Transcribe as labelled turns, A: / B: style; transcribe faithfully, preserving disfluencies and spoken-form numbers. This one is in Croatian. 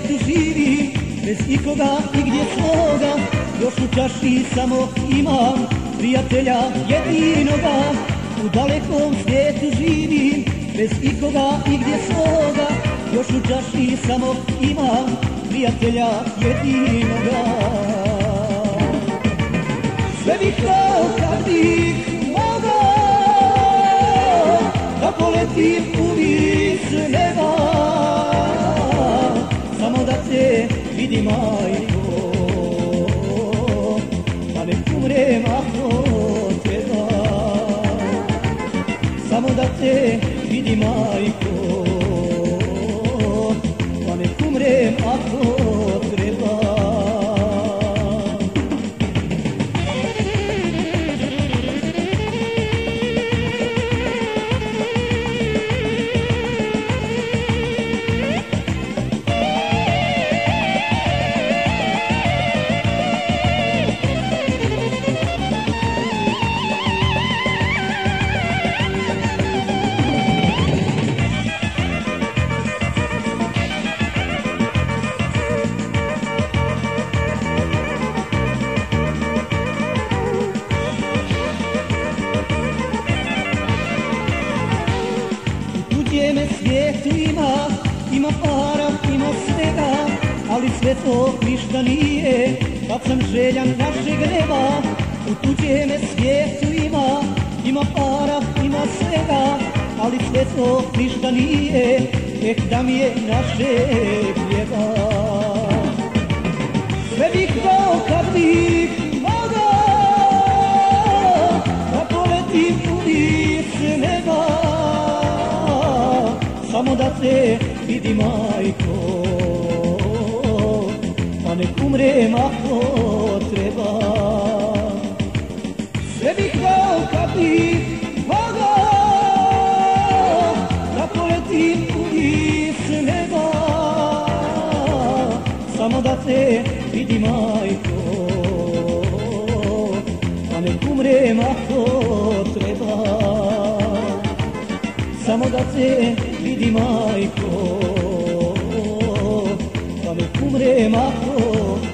A: svijetu živim, bez ikoga i gdje svoga, još u čaši samo imam prijatelja jedinoga. U dalekom svijetu živim, bez ikoga i gdje svoga, još u čaši samo imam prijatelja jedinoga. Sve bih dao kad bih mogao, da poletim u vis neba, samo da te vidim, majko, pa nek umrem ako treba. Samo da te vidim, majko, pa nek umrem ako treba. Gdje svijetu ima, ima para, ima svega, ali sve to ništa nije, kad sam željan našeg neba. U tuđem svijetu ima, ima para, ima svega, ali sve to ništa nije, eh da mi je našeg hljeba. Sve bih dao kad bih mogao, da poletim u vis neba, samo da te vidim, majko, pa nek umrem ako treba. Sve bih dao kad bih mogao, da poletim u vis neba, samo da te vidim, majko, pa nek umrem ako treba. Samo da te vidim, majko, pa nek umrem ako